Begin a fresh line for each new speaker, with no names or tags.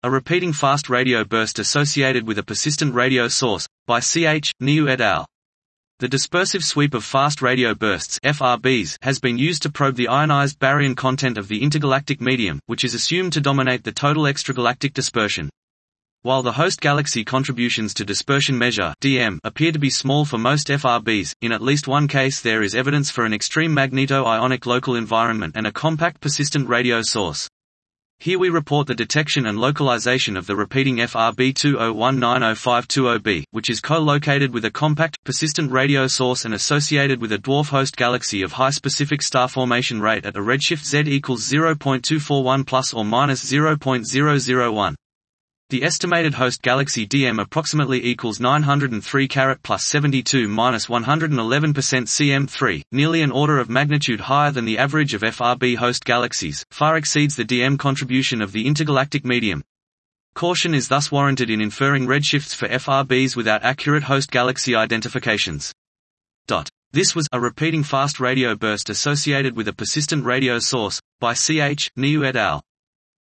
A repeating fast radio burst associated with a persistent radio source, by Ch. Niu et al. The dispersive sweep of fast radio bursts (FRBs) has been used to probe the ionized baryon content of the intergalactic medium, which is assumed to dominate the total extragalactic dispersion. While the host galaxy contributions to dispersion measure (DM) appear to be small for most FRBs, in at least one case there is evidence for an extreme magneto-ionic local environment and a compact persistent radio source. Here we report the detection and localization of the repeating FRB 20190520b, which is co-located with a compact, persistent radio source and associated with a dwarf host galaxy of high specific star formation rate at a redshift Z equals 0.241 plus or minus 0.001. The estimated host galaxy DM approximately equals 903 plus 72 minus 111% cm3, nearly an order of magnitude higher than the average of FRB host galaxies, far exceeds the DM contribution of the intergalactic medium. Caution is thus warranted in inferring redshifts for FRBs without accurate host galaxy identifications. This was a repeating fast radio burst associated with a persistent radio source, by Ch. Niu et al.